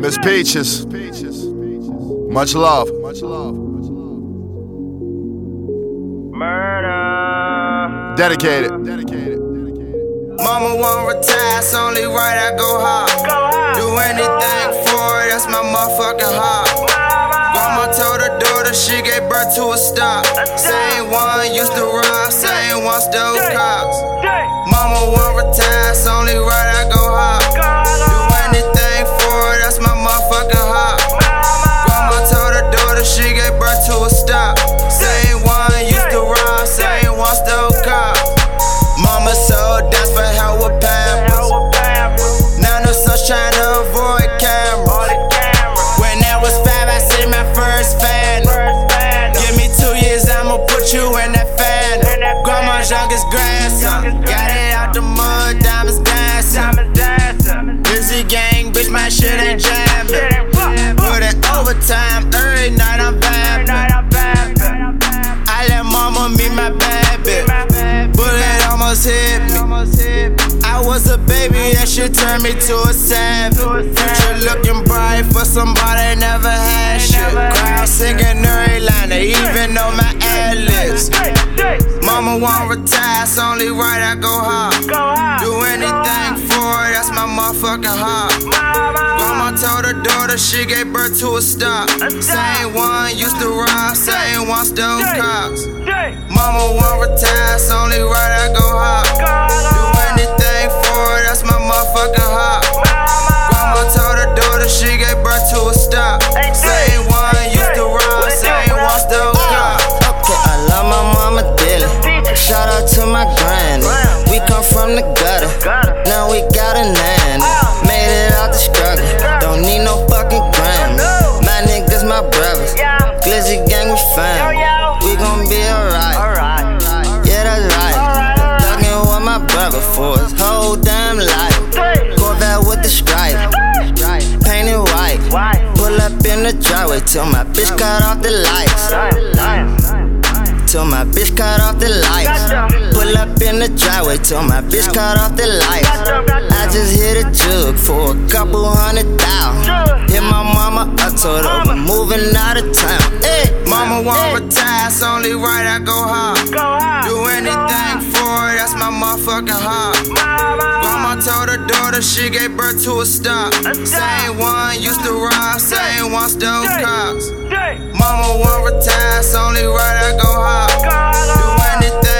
Miss Peaches, much love. Murder. Dedicated. Mama won't retire, it's only right I go hard. Do anything for it, that's my motherfucking heart. Grandma told her daughter she gave birth to a star. Same one used to rob, same one stole cops. Mama won't retire, it's only right I go hard. Do anything for it, that's my motherfucking heart. Grandma told her daughter she gave birth to a star. Same one used to rob, same one stole cops. Mama sold that's for help with Pampers. Now the sun's trying to avoid cameras. When I was 5, I seen my first fan. Give me 2 years, I'ma put you in that fan. Grandma's youngest grandson. Got it out the mud, diamonds dancing. Busy gang, bitch, my shit ain't jamming. Put it overtime, every night I'm vamping. I let mama meet my bad bitch. Bullet almost hit me. I was a baby, that shit turned me to a savage. Future looking bright for somebody never had shit. Crowd singing every line, they even know my ad-libs. Mama won't retire, it's only right I go hard. Do anything for it, that's my motherfucking heart. Grandma told her daughter she gave birth to a star. Same one used to rob, same one stole cops. Mama won't retire, it's only right I go hard. Do anything for it, that's my motherfucking heart. Grandma told her daughter she gave birth to a star. Same one used to rob, same one stole cops. Okay, I love my mama dearly. Shout out to my granny. We come from the gutter, now we got a nanny. Made it out the struggle, don't need no fucking Grammy. My niggas, my brothers, Glizzy gang, we fam. We gon' be alright, yeah that's right. Thuggin' with my brother for his whole damn life. Corvette with the stripe, painted white. Pull up in the driveway till my bitch cut off the lights. Till my bitch cut off the lights. Pull up in the driveway till my bitch cut off the lights. I just hit a jug for a couple $100,000. Hit my mama up, told her we're moving out of town. Hey. Mama won't retire, it's only right I go hard. Do anything for it, that's my motherfucking heart. Grandma told her daughter she gave birth to a star. Same one used to rob, same one stole cops. Mama won't retire, it's only right I go hard. Do anything